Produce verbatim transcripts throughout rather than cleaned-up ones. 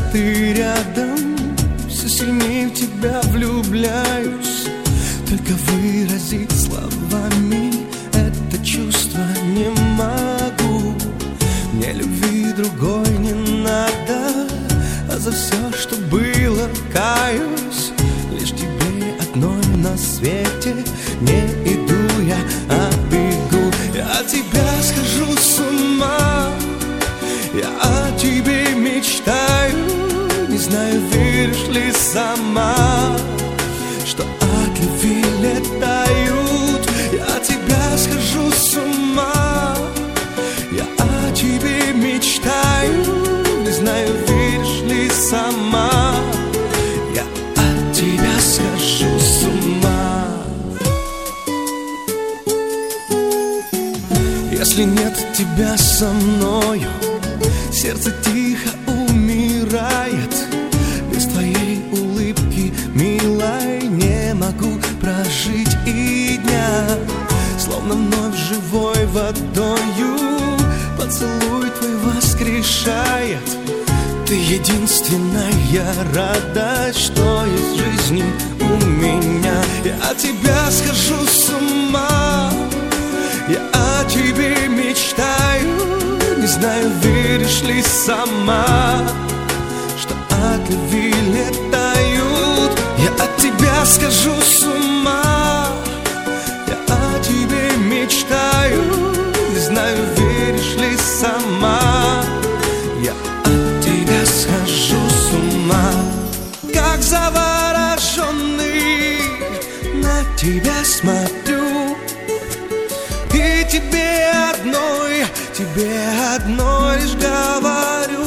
ты рядом, все сильнее в тебя влюбляюсь. Только выразить словами это чувство не могу. Мне любви другой не надо, а за все, что было, каюсь. Лишь тебе одной на свете не иду я, а бегу. Я от тебя схожу с ума, я о тебе мечтаю. Не знаю, веришь ли сама, что от любви летают. Я от тебя схожу с ума, я о тебе мечтаю. Не знаю, веришь ли сама, я от тебя схожу с ума. Если нет тебя со мною, сердце тихо умирает. Без твоей улыбки, милой, не могу прожить и дня. Словно вновь живой водою поцелуй твой воскрешает. Ты единственная радость, что есть в жизни у меня. Я от тебя схожу с ума, я о тебе мечтаю. Не знаю, веришь ли сама, что от любви летают. Я от тебя схожу с ума, я о тебе мечтаю. Не знаю, веришь ли сама, я от тебя схожу с ума. Как завороженный на тебя смотрю, и тебе одной, тебе одной лишь говорю.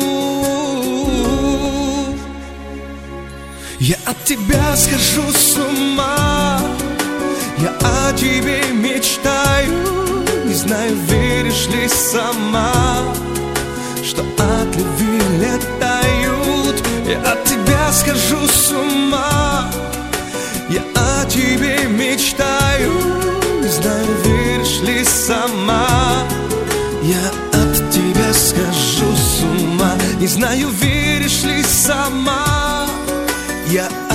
Я от тебя схожу с ума, я о тебе мечтаю. Не знаю, веришь ли сама, что от любви летают. Я от тебя схожу с ума, я о тебе мечтаю. Не знаю, веришь ли сама, я от тебя схожу с ума. Не знаю, веришь ли сама, я